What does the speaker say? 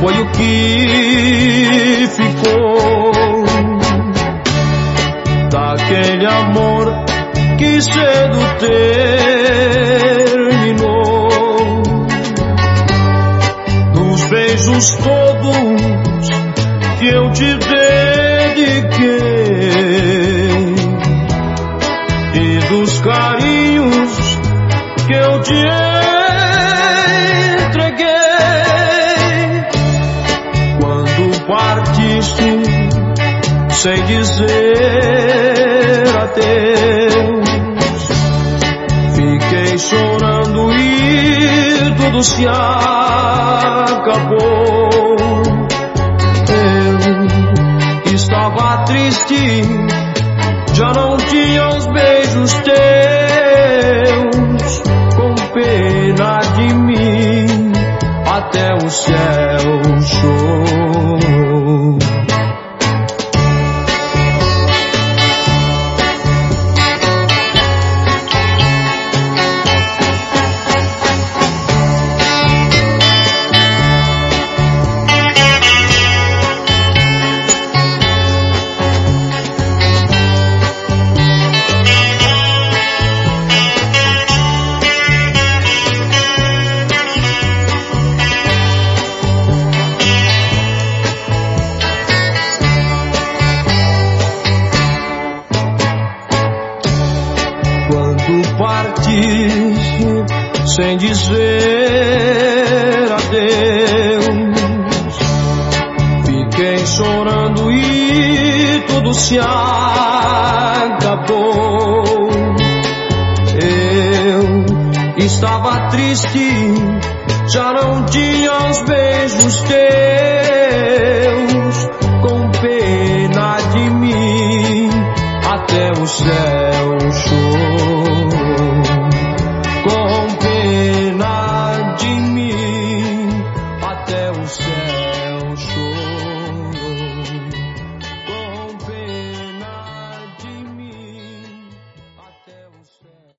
foi o que ficou daquele amor que cedo terminou. Dos beijos todos que eu te dediquei e dos carinhos que eu te entreguei, quando partiste sem dizer adeus, fiquei chorando e tudo se acabou. Eu estava triste, já não tinha os beijos teus, com pena de mim até o céu chorou. Quando partiste sem dizer adeus, fiquei chorando e tudo se acabou. Eu estava triste, já não tinha os beijos teus, com pena de mim até o céu